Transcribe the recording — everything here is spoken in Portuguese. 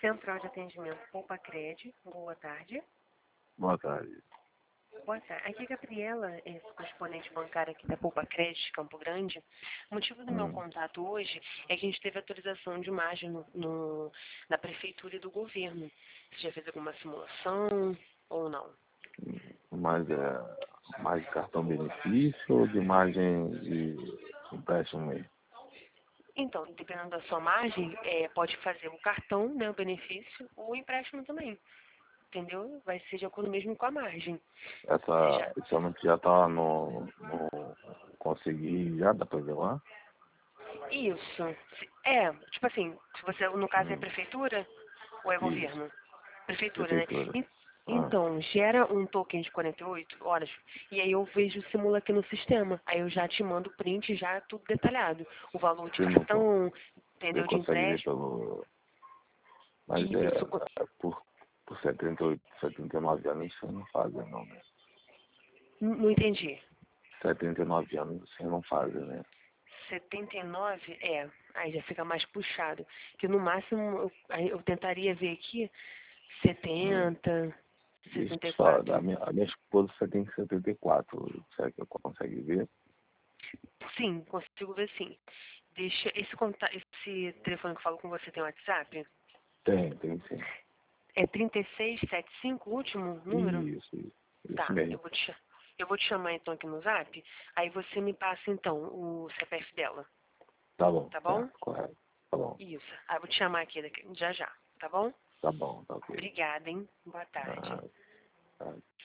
Central de Atendimento Poupa Cred, boa tarde. Boa tarde. Boa tarde. Aqui é a Gabriela, correspondente bancária aqui da Poupa Cred, Campo Grande. O motivo do meu contato hoje é que a gente teve atualização de imagem na prefeitura e do governo. Você já fez alguma simulação ou não? Mas é mais de cartão benefício ou de margem de empréstimo mesmo? Então, dependendo da sua margem, pode fazer o cartão, né, o benefício, ou o empréstimo também. Entendeu? Vai ser de acordo mesmo com a margem. Esse aumento já está no conseguir, já dá para ver lá? Isso. Tipo assim, se você, no caso é prefeitura ou é Isso, governo? Prefeitura, né? prefeitura. Então, gera um token de 48 horas e aí eu vejo, simula aqui no sistema. Aí eu já te mando print, já tudo detalhado. O valor de Você não cartão, você entendeu? De consegue ver empréstimo. pelo... Mas Isso. por 78, 79 anos você não faz, não, né? Não entendi. 79 anos você não faz, né? 79, aí já fica mais puxado. Que no máximo eu tentaria ver aqui 70, Isso só, 64. a minha esposa você tem 74, será que eu consegue ver? Sim, consigo ver sim. Deixa esse telefone que eu falo com você tem WhatsApp? Tem sim. É 3675 o último número? Isso Tá, mesmo. eu vou te chamar então aqui no Zap, aí você me passa então o CPF dela, Tá bom, tá tá, bom? correto. Tá bom, Isso. Aí eu vou te chamar aqui já já, tá bom? tá bom, tá ok. Obrigada, hein? Boa tarde. Ah, tá.